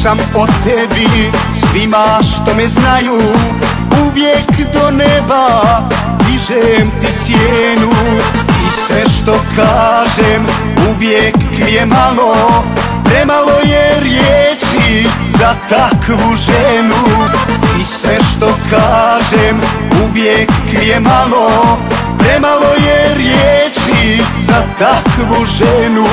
pričam o tebi svima što me znaju, uvijek do neba dižem ti cijenu. I sve što kažem uvijek mi je malo, premalo je riječi za takvu ženu. I sve što kažem uvijek mi je malo, premalo je riječi za takvu ženu.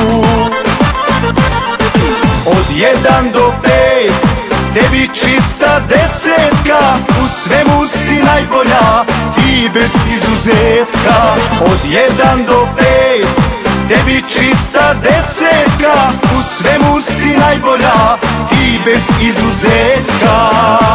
Od 1 do 5, tebi čista desetka, u svemu si najbolja, ti bez izuzetka. Od 1 do 5, tebi čista desetka, u svemu si najbolja, ti bez izuzetka.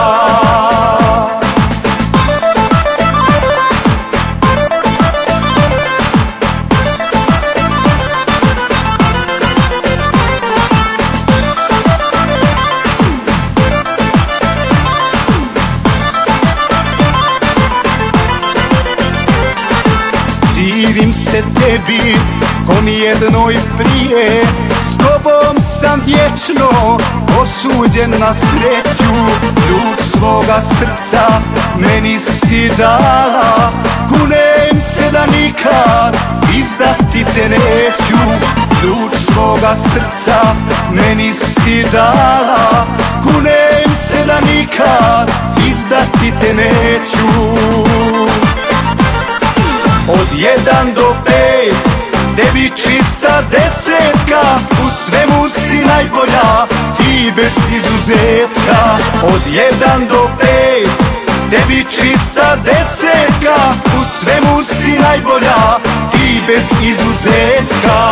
Divim se tebi ko nijednoj prije, s tobom sam vječno osuđen na sreću. Ključ svoga srca meni si dala, kunem se da nikad izdati te neću. Ključ svoga srca meni si dala, kunem se da nikad izdati te neću. Od 1 do 5, tebi čista desetka, u svemu si najbolja, ti bez izuzetka. Od 1 do 5, tebi čista desetka, u svemu si najbolja, ti bez izuzetka.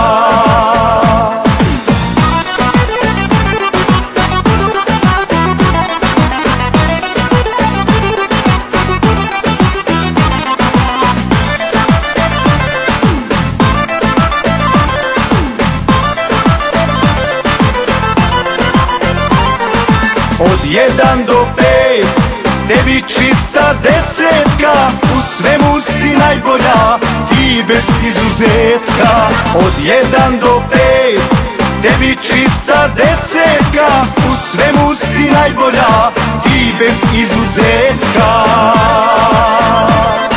Od 1 do 5, tebi čista desetka, u svemu si najbolja, ti bez izuzetka. Od 1 do 5, tebi čista desetka, u svemu si najbolja, ti bez izuzetka.